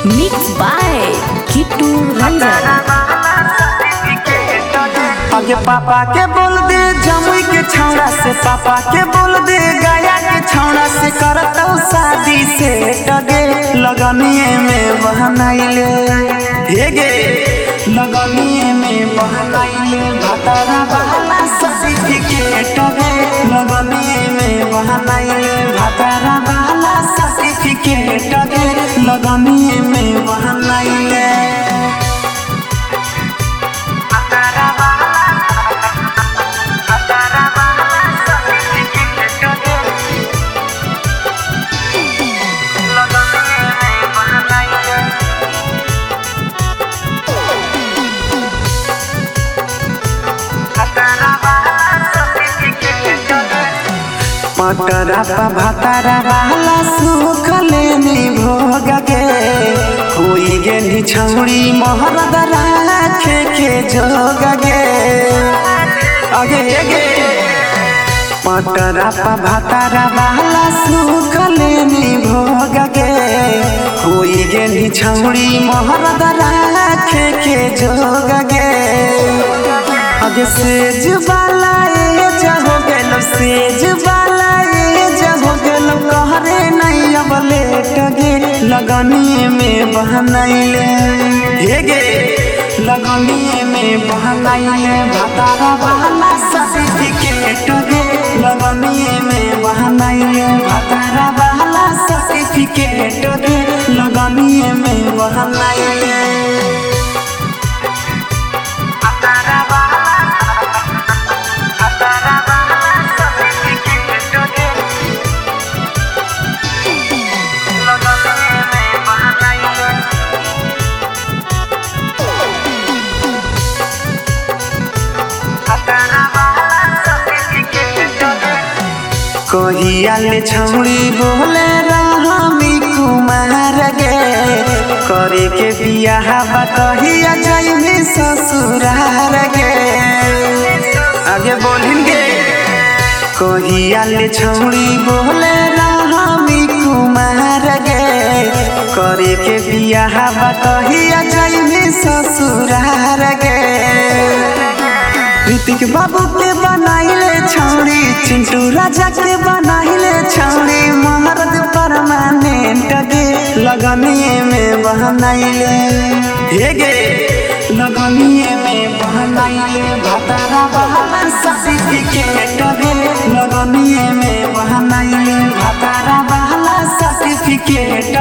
Mixed by Kittu Ranjan। आगे पापा के बोल दे जमुई के छौड़ा से, पापा के बोल दे गया के छौड़ा से, करत शादी से टगे लगनिए में बहनाइले हे गे लगनिए में बहनाइले भतारा वाला सर्टिफिकेट गे लगनिए में बहनाइले भतारा वाला सर्टिफिकेट गे लगनिए में बहनाइले पटरा पा भतारा वाला सुख लेनी भोग गे होई गे निछौड़ी मोहरद राखे के जोग गे आगे गे पटरा पा भतारा वाला सुख लेनी भोग गे होई गे निछौड़ी मोहरद राखे के जोग गे आगे सेज वाला हो गेल सेज वाला हो गेल कहरे नहीं अब लेट गे लगनिए में बहनाइले हे गे लगनिए में बहनाइले भतारा वाला सर्टिफिकेट गे लगनिए में बहनाइले भतारा वाला सर्टिफिकेट गे लगनिए में बहनाइले कहिया ले छौड़ी बोले रामी कुमार गे करे के बियाह बा कहिया जाइमे ससुरार गे आगे बोलिन गे कहिया ले छौड़ी बोले रामी कुमार गे करे के बियाह बा कहिया जाइमे ससुरार गे ऋतिक बाबू के बनाइले छौड़ी चिंटू राजा के बनाइले छौड़ी महरद परमानेंट गे लगनिए में बहनाइले हे गे लगनिए में बहनाइले भतारा वाला सर्टिफिकेट गे लगनिए में बहनाइले भतारा वाला सर्टिफिकेट